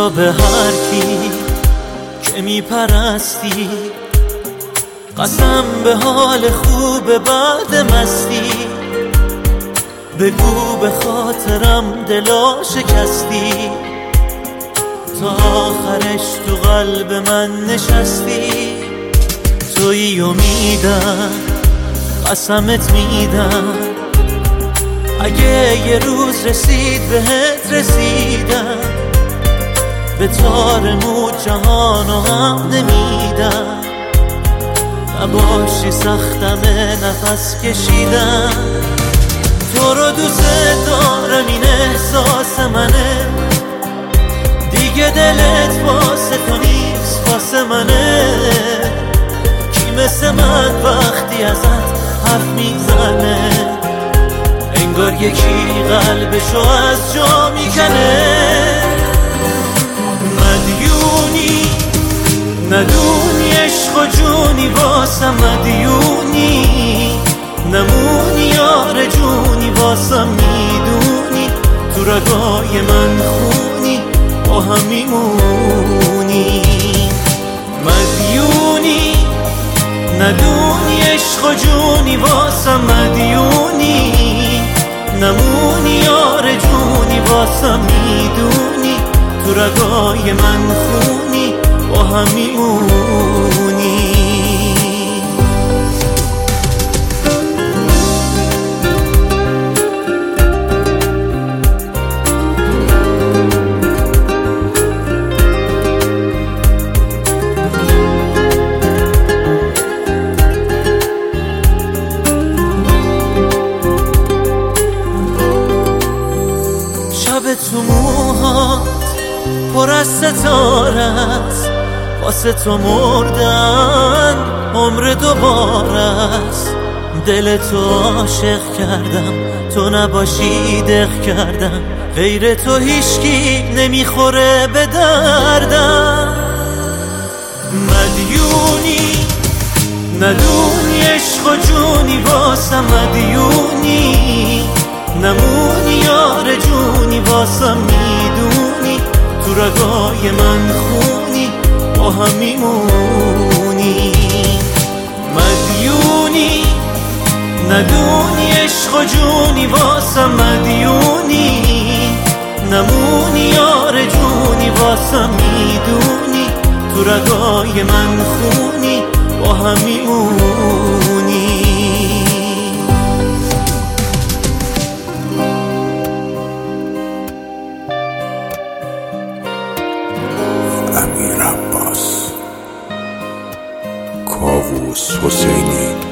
بیا به هر کی که میپرستی، قسم به حال خوب بعد مستی. بگو به خاطرم دلا شکستی، تا آخرش تو قلب من نشستی. توی امیدم قسمت میدم، اگه یه روز رسید بهت رسیدم. به تار مو جهانو هم نمیدم، نباشی سختمه نفس کشیدم. تو رو دوست دارم این احساس منه، دیگه دلت واسه تو نیست واسه منه. کی مثل من وقتی ازت حرف میزنه، انگار یکی قلبشو از جا میکنه. مدیونی ندونی عشق و جونی واسم، مدیونی نمونی یار جونی واسم. میدونی تو رگای من خونی با هم میمونی. مدیونی ندونی عشق و جونی واسم، مدیونی نمونی یار جونی واسم. میدونی تو رگای من خونی با هم میمونی. شب تو موهات پر از ستاره است، واسه تو مردن عمر دوباره است. دل تو عاشق کردم، تو نباشی دق کردم. غیر تو هیچکی نمیخوره به دردم. مدیونی ندونی عشق و جونی واسم، مدیونی نمونی یار جونی واسم. میدونی تو رگای من خونی با هم میمونی. مدیونی ندونی عشق و جونی واسم، مدیونی نمونی یار جونی واسم. میدونی تو رگای من خونی با هم میمونی. امیر عباس، کاووس حسینی.